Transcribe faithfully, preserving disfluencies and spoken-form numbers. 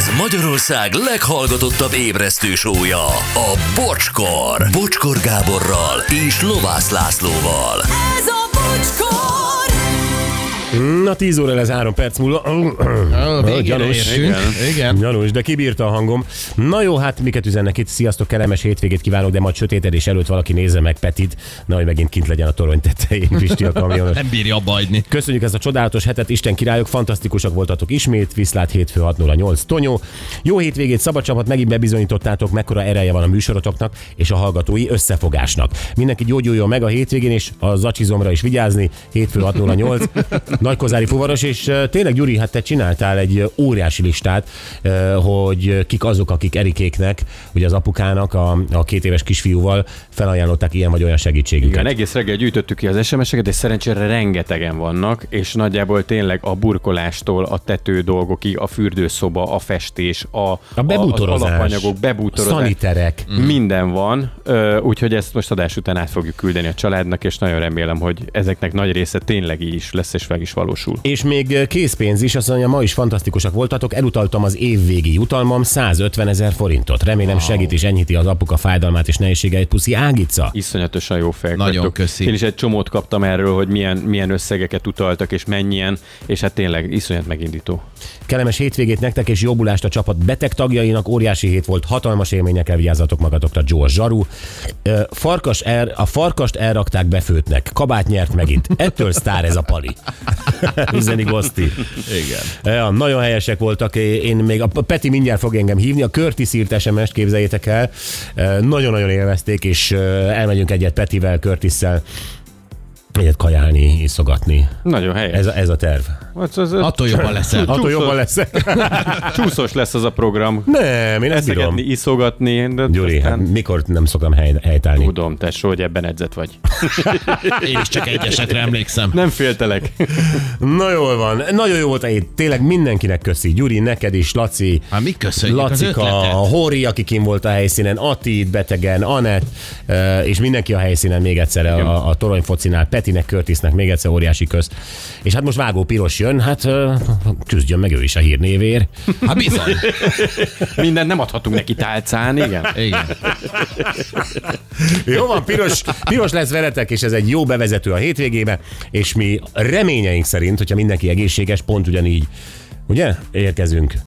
Ez Magyarország leghallgatottabb ébresztő sója, a Bocskor. Bocskor Gáborral és Lovász Lászlóval. Ez a Bocskor! Na, tíz óra lesz három perc múlva. Oh, gyanús. Igen. Igen. Gyanús, de kibírta a hangom. Na jó, hát miket üzennek itt? Sziasztok, kellemes hétvégét kívánok, de majd sötétedés előtt valaki nézze meg Petit. Nehogy megint kint legyen a torony tetején, Pisti a kamionos. Nem bírja abba hagyni. Köszönjük ezt a csodálatos hetet, Isten királyok, fantasztikusak voltatok ismét, viszlát hétfő hat nulla nyolc Tonyó. Jó hétvégét, szabad csapat, megint bebizonyítottátok, mekkora ereje van a műsorotoknak és a hallgatói összefogásnak. Mindenki gyógyuljon meg a hétvégén, és a zacsizomra is vigyázni, hétfő hat nulla nyolc Nagykozári fuvaros, és tényleg, Gyuri, hát te csináltál egy óriási listát, hogy kik azok, akik Erikéknek, ugye az apukának, a, a két éves kisfiúval felajánlották ilyen vagy olyan segítségüket. Igen, egész reggel gyűjtöttük ki az es em es-eket, és szerencsére rengetegen vannak, és nagyjából tényleg a burkolástól a tető dolgokig, a fürdőszoba, a festés, a, a bebútorozás, az alapanyagok, bebútorozás, szaniterek. Minden van, úgyhogy ezt most adás után át fogjuk küldeni a családnak, és nagyon remélem, hogy ezeknek nagy része tényleg így is lesz, és meg is valósul. És még készpénz is, azt mondja, ma is fantasztikusak voltatok, elutaltam az évvégi jutalmam százötven ezer forintot. Remélem wow. segít és enyhíti az apuka fájdalmát és nehézségeit, puszi Ágica. Iszonyatosan jó fejek Nagyon vagytok. köszi. Én is egy csomót kaptam erről, hogy milyen, milyen összegeket utaltak, és mennyien, és hát tényleg iszonyat megindító. Kellemes hétvégét nektek, és jobbulást a csapat beteg tagjainak, óriási hét volt, hatalmas élményekkel, vigyázzatok magatokra, George Zsaru. Farkas el, a farkast elrakták befőtnek, kabát nyert megint. Ettől sztár ez a pali. Üzeni Goszti. Igen. Ja, nagyon helyesek voltak, én még, a Peti mindjárt fog engem hívni, a Curtis írt es em es-t, képzeljétek el. Nagyon-nagyon élvezték, és elmegyünk egyet Petivel, Curtisszel, egyet kajálni, iszogatni. Nagyon helyes. Ez a, ez a terv. Az, az, az, Attól jobban leszel. Attól jobban lesz. Csúszós lesz az a program. Nem, én ezt bírom. Eszegetni, iszogatni. De Gyuri, aztán... hát mikor nem szoktam hely, helytállni? Tudom, tesó, hogy ebben edzett vagy. Én is csak egy esetre emlékszem. Nem féltelek. Na jól van, nagyon jó volt a hét. Tényleg mindenkinek köszi. Gyuri, neked is, Laci. Hát mi köszönjük Lacika, az ötletet. Hori, aki kim volt a helyszínen, Ati itt betegen, Anett, és mindenki a helyszínen még egyszer a, a toronyfocinál, Petinek, Curtisnek még egyszer óriási közt. És hát most Vágó Piros jön, hát küzdjön meg ő is a hírnévért. Hát bizony. Mindent nem adhatunk neki tálcán, igen. Igen. Jó van, Piros, Piros lesz veletek, és ez egy jó bevezető a hétvégébe, és mi reményeink szerint, hogyha mindenki egészséges, pont ugyanígy, ugye, érkezünk